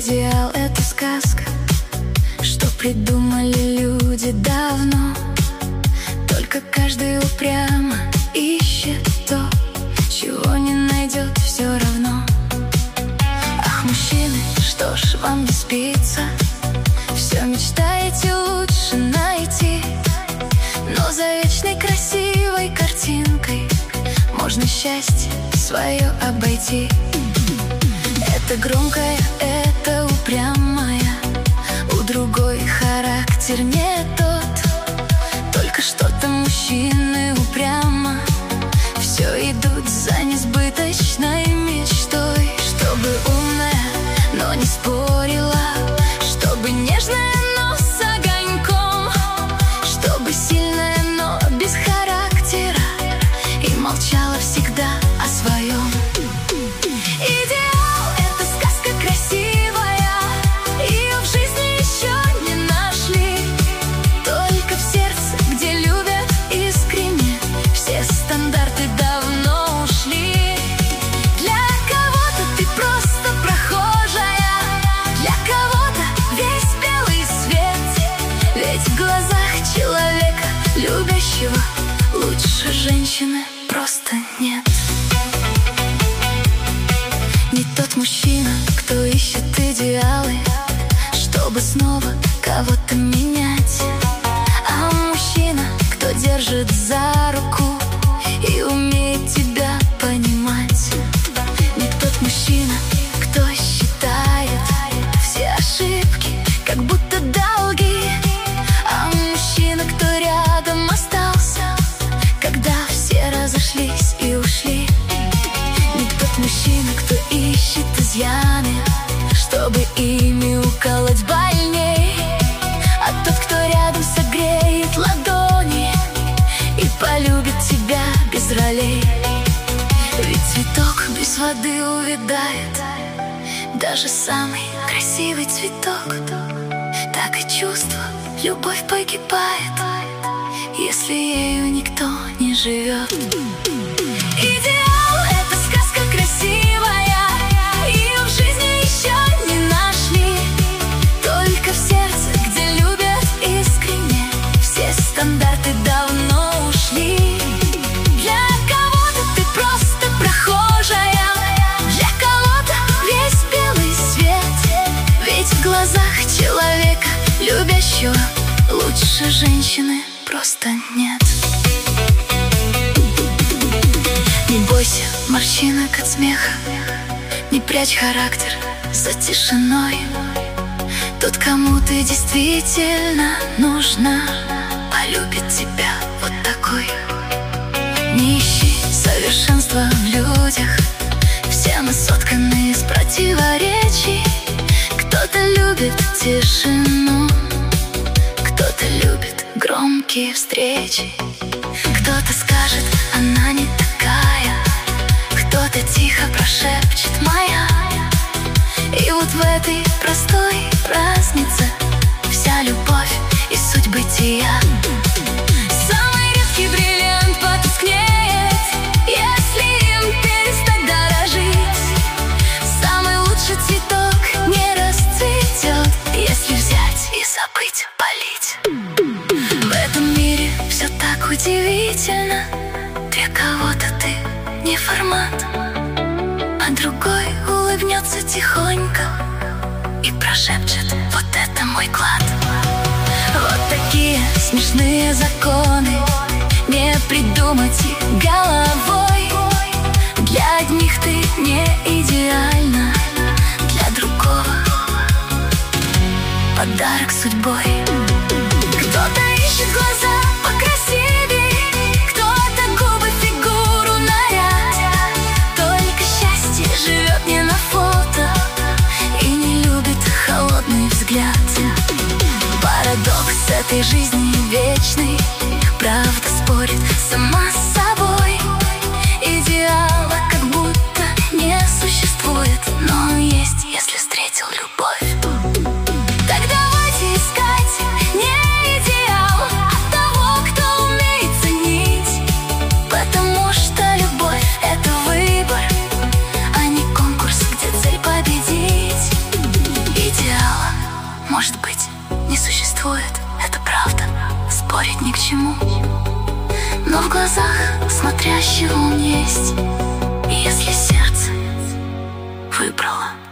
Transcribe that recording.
идеал — это сказка, что придумали люди давно. Только каждый упрямо ищет то, чего не найдет все равно. Ах, мужчины, что ж вам не спится? Все мечтаете лучше найти, но за вечной красивой картинкой можно счастье свое обойти. Это громкая, это упрямая, у другой характер не тот. Только что-то мужчины упрямо все идут за несбыточной мечтой. Чтобы умная, но не спорила, чтобы нежная, но с огоньком, чтобы сильная, но без характера, и молчала всегда о своем. Идеал — это сказка красивая, ее в жизни еще не нашли. Только в сердце, где любят искренне, все стандарты давно ушли. Для кого-то ты просто прохожая, для кого-то весь белый свет. Ведь в глазах человека любящего лучше женщины просто нет. Не тот мужчина, кто ищет идеалы, чтобы снова кого-то менять, а мужчина, кто держит за руку и умеет тебя понимать. Не тот мужчина, кто считает все ошибки как будто долги, а мужчина, кто рядом остался, когда все разошлись и ушли. Не тот мужчина, кто ищет изъяны, чтобы ими уколоть больней, а тот, кто рядом согреет ладони и полюбит тебя без ролей. Ведь цветок без воды увядает, даже самый красивый цветок. Так и чувство, любовь погибает, если ею никто не живет. Идеал — это сказка красивая, ее в жизни еще не нашли. Только в сердце, где любят искренне, все стандарты давно ушли. Для кого-то ты просто прохожая, для кого-то весь белый свет. Ведь в глазах человека любящего лучше женщины просто нет. Не бойся морщинок от смеха, не прячь характер за тишиной. Тот, кому ты действительно нужна, полюбит тебя вот такой. Не ищи совершенства в людях, все мы сотканы из противоречий. Кто-то любит тишину, кто-то любит громкие встречи. Кто-то скажет, она не такая, кто-то тихо прошепчет моя. И вот в этой простой разнице вся любовь и суть бытия. Самый редкий бриллиант потускнеет, если им перестать дорожить. Самый лучший цветок не расцветет, если взять и забыть полить. В этом мире все так удивительно, для кого-то ты не формат, а другой улыбнется тихонько и прошепчет: вот это мой клад. Вот такие смешные законы, не придумать их головой. Для одних ты не идеальна, для другого подарок судьбой. Кто-то ищет глаза покрасивей, кто-то губы, фигуру, наряд. Только счастье живет не на фото и не любит холодный взгляд. Парадокс этой жизни вечный, правда спорит сама с собой. Идеала как будто не существует, но есть, если встретил любовь. Так давайте искать не идеал, а того, кто умеет ценить. Потому что любовь — это выбор, а не конкурс, где цель победить. ни к чему, но в глазах смотрящего он есть. И если сердце выбрало